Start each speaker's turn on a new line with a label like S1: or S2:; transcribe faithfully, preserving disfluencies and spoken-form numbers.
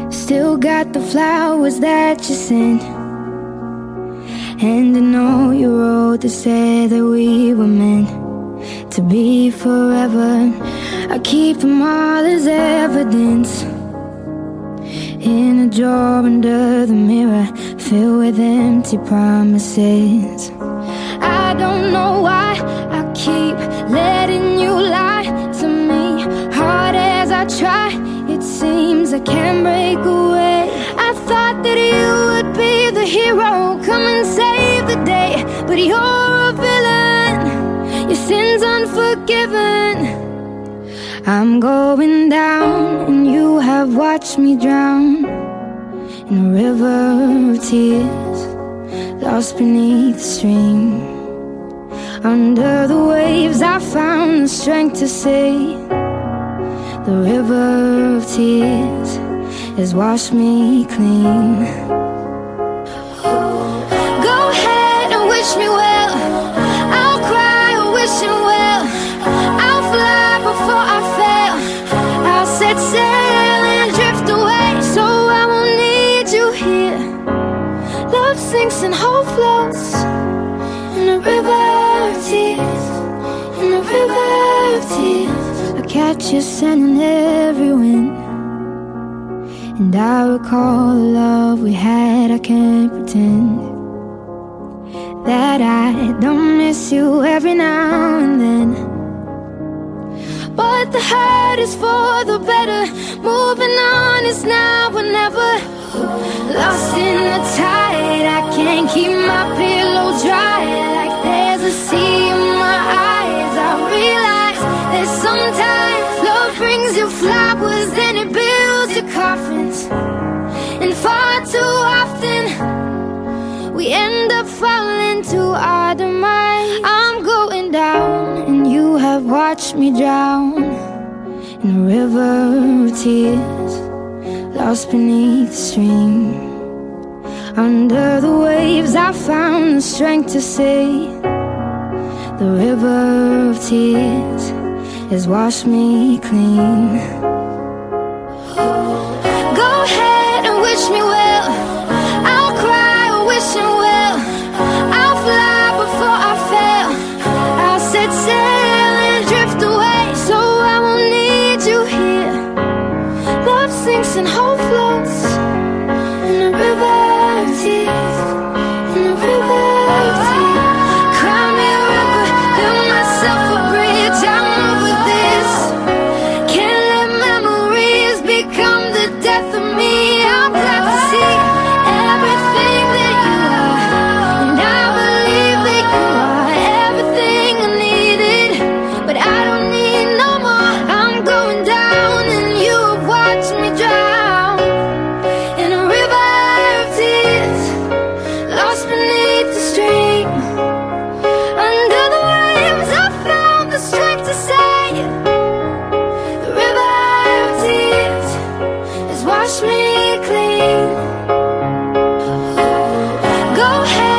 S1: Still got the flowers that you sent, and I know you wrote to say that we were meant to be forever. I keep them all as evidence in a drawer under the mirror, filled with empty promises. I don't know why I keep letting you lie to me. Hard as I try, it seems I can't break away. I thought that you would be the hero, come and save the day, but you're a villain, your sin's unforgiven. I'm going down, and you have watched me drown in a river of tears, lost beneath the stream. Under the waves I found the strength to say, the river of tears has washed me clean. Go ahead and wish me well, I'll cry or wish him well. I'll fly before I fail, I'll set sail and drift away, so I won't need you here. Love sinks and hope floats in a river of tears, in a river of tears. I catch you sending every wind, and I recall the love we had. I can't pretend that I don't miss you every now and then, but the hurt is for the better. Moving on is now or never. Lost in the tide, I can't keep my pillow dry. Like there's a sea in my eyes, I realize that sometimes love brings you flowers and it builds your coffins, and far too often we end up falling to our demise. I'm going down, and you have watched me drown in a river of tears, lost beneath the stream. Under the waves I found the strength to say, the river of tears has washed me clean. Go ahead and wish me well, I'll cry or wish him well. I'll fly before I fail, I'll set sail and drift away, so I won't need you here. Love sinks and hope floats in a river of tears, in a river of tears. Cry me a river, build myself a bridge, I'm over this. Can't let memories become the death of me. I'm glad to see everything that you are, and I believe that you are everything I needed, but I don't need no more. I'm going down, and you have watched me drown in a river of tears, lost beneath the stream. Under the waves I found the strength to say, the river of tears has washed me clean. Go ahead